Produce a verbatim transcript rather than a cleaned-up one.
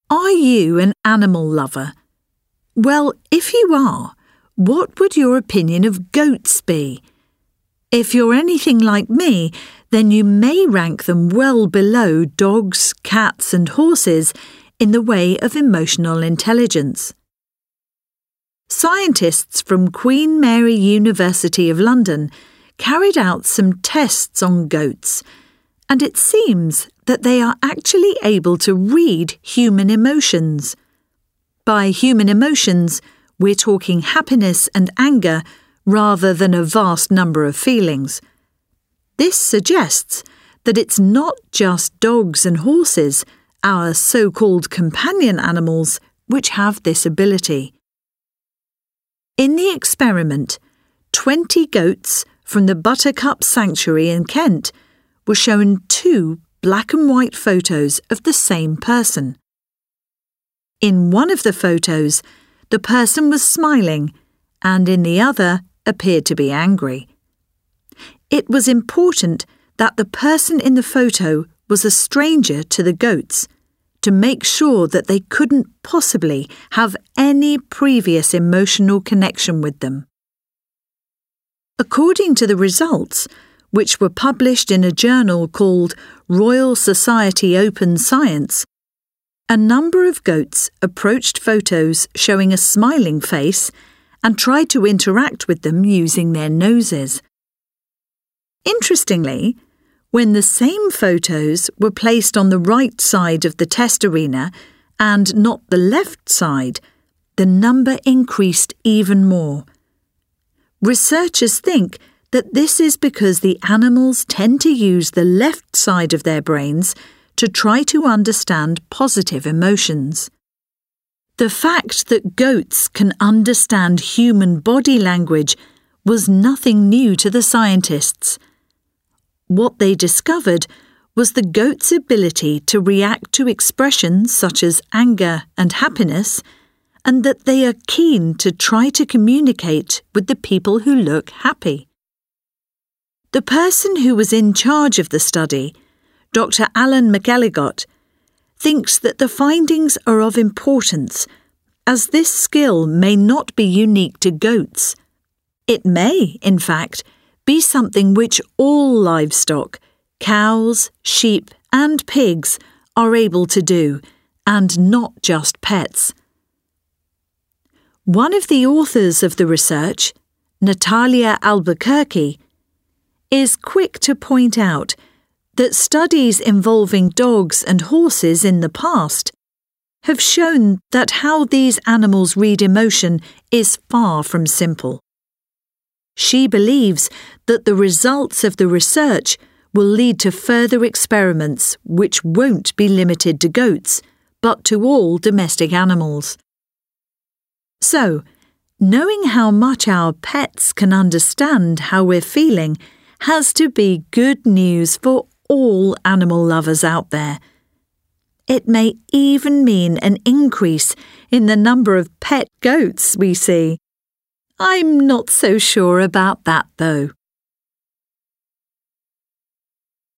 Are you an animal lover? Well, if you are, what would your opinion of goats be? If you're anything like me, then you may rank them well below dogs, cats and horses in the way of emotional intelligence. Scientists from Queen Mary University of London carried out some tests on goats, and it seems that they are actually able to read human emotions. By human emotions, we're talking happiness and anger rather than a vast number of feelings. This suggests that it's not just dogs and horses, our so-called companion animals, which have this ability. In the experiment, twenty goats from the Buttercup Sanctuary in Kent were shown two black and white photos of the same person. In one of the photos, the person was smiling, and in the other appeared to be angry. It was important that the person in the photo was a stranger to the goats, to make sure that they couldn't possibly have any previous emotional connection with them. According to the results, which were published in a journal called Royal Society Open Science, a number of goats approached photos showing a smiling face and tried to interact with them using their noses. Interestingly, when the same photos were placed on the right side of the test arena and not the left side, the number increased even more. Researchers think that this is because the animals tend to use the left side of their brains to try to understand positive emotions. The fact that goats can understand human body language was nothing new to the scientists. What they discovered was the goat's ability to react to expressions such as anger and happiness, and that they are keen to try to communicate with the people who look happy. The person who was in charge of the study, Doctor Alan McElligott, thinks that the findings are of importance, as this skill may not be unique to goats. It may, in fact, be something which all livestock, cows, sheep and pigs, are able to do, and not just pets. One of the authors of the research, Natalia Albuquerque, is quick to point out that studies involving dogs and horses in the past have shown that how these animals read emotion is far from simple. She believes that the results of the research will lead to further experiments which won't be limited to goats, but to all domestic animals. So, knowing how much our pets can understand how we're feeling has to be good news for all animal lovers out there. It may even mean an increase in the number of pet goats we see. I'm not so sure about that, though.